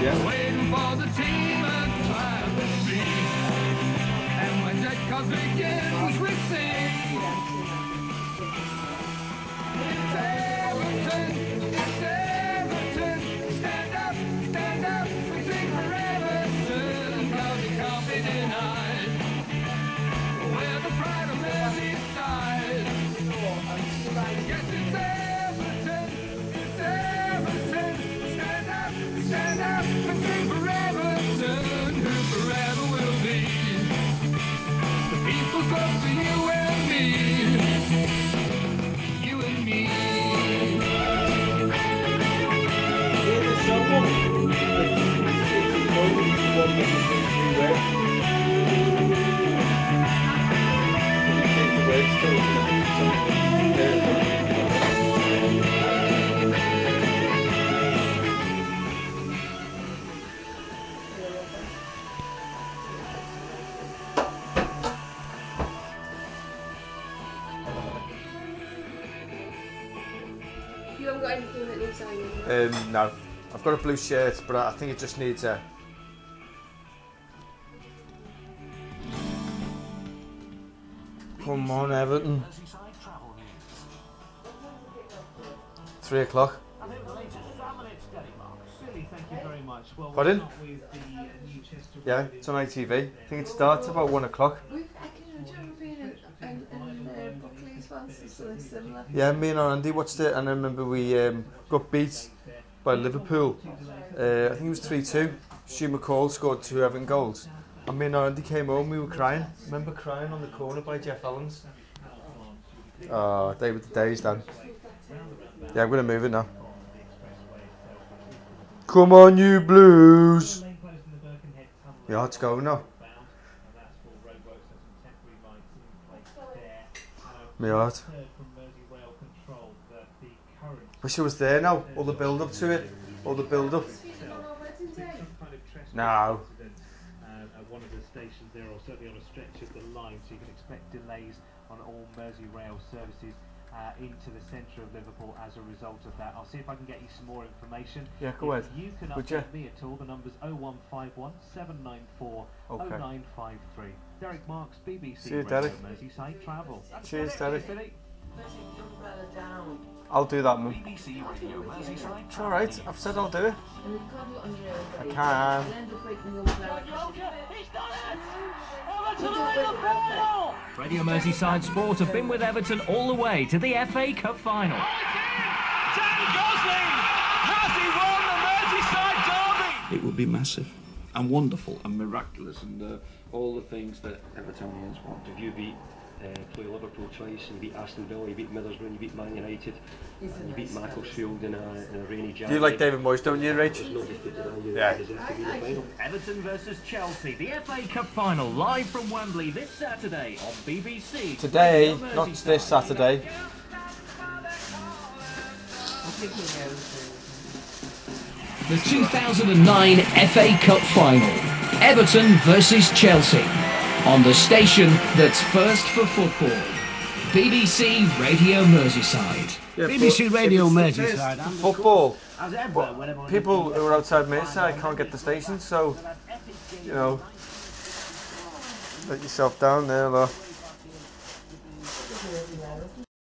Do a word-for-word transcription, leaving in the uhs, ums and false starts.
Yeah. Waiting for the team and time to be. And when that cause begins, we sing. It's Everton, it's Everton. Stand up, stand up, we sing for Everton. Cause it can't be denied. We're the pride of Merseyside. Yes, it's Everton, it's Everton. Stand up, stand up, and sing for Everton, who forever will be. The people's love for you and me, you and me. Yeah, there's someone that it's nobody's the one that you think you wear. You take the words to it, something there. You haven't got anything that needs ironing? Um, no, I've got a blue shirt, but I think it just needs a. Come on, Everton. Three o'clock. Pardon? Yeah, it's on I T V. I think it starts about one o'clock. We've, I can remember being in, in, in uh, Buckley's once, or something similar. Yeah, me and Andy watched it, and I remember we um, got beat by Liverpool. Uh, I think it was three two. Stu McCall scored two Everton goals. And me and Andy came home, we were crying. Remember crying on the corner by Jeff Allen's? Oh, they were the days, Dan. Yeah, I'm going to move it now. Come on, you Blues! Yeah, let's go now. My heart. Wish I was there now. All the build up to it. All the build up. No. At one of the stations there, or certainly on a stretch of the line, so you can expect delays on all Merseyrail services uh, into the centre of Liverpool as a result of that. I'll see if I can get you some more information. Yeah, go ahead. If you can Would update you? me at all, the number's oh one five one, seven nine four, Okay. oh nine five three. Derek Marks, B B C See you, Radio Derek. Merseyside Travel. That's Cheers, it, Derek. Billy. I'll do that, man. B B C Radio Merseyside It's alright, I've said I'll do it. And we've got it under I a can. I'll end up breaking the umbrella. We do it with Alfred. Radio Merseyside Sport have been with Everton all the way to the F A Cup final. It would be massive and wonderful and miraculous, and uh, all the things that Evertonians want. If you beat uh, play Liverpool twice, and you beat Aston Villa, you beat Middlesbrough, you beat Man United, and you beat Macclesfield in a, in a rainy January. Do you like David Moyes, don't you, Rach? There's nobody could deny you Yeah. deserve to be the final. Everton versus Chelsea, the F A Cup final, live from Wembley this Saturday on B B C. Today, Radio not Merseyside. this Saturday. The two thousand nine F A Cup final, Everton versus Chelsea, on the station that's first for football, B B C Radio Merseyside. Yeah, B B C but Radio if it's the Merseyside, first and football. as ever, But whenever people who are outside Merseyside can't get the station, so, you know, let yourself down there, look.